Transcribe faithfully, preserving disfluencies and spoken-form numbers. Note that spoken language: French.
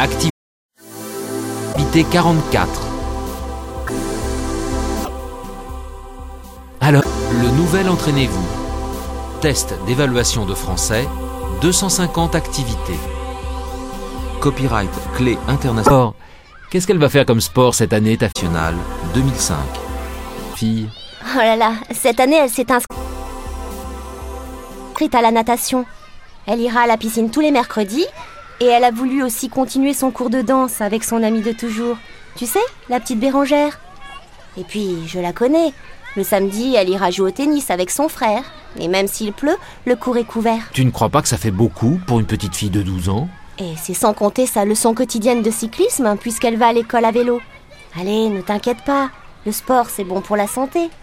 Activité quarante-quatre. Alors, le nouvel entraînez-vous. Test d'évaluation de français, deux cent cinquante activités. Copyright clé internationale. Qu'est-ce qu'elle va faire comme sport cette année, ta nationale deux mille cinq? Fille. Oh là là, cette année, elle s'est inscrite à la natation. Elle ira à la piscine tous les mercredis et elle a voulu aussi continuer son cours de danse avec son amie de toujours. Tu sais, la petite Bérangère. Et puis, je la connais. Le samedi, elle ira jouer au tennis avec son frère. Et même s'il pleut, le cours est couvert. Tu ne crois pas que ça fait beaucoup pour une petite fille de douze ans? Et c'est sans compter sa leçon quotidienne de cyclisme, puisqu'elle va à l'école à vélo. Allez, ne t'inquiète pas. Le sport, c'est bon pour la santé.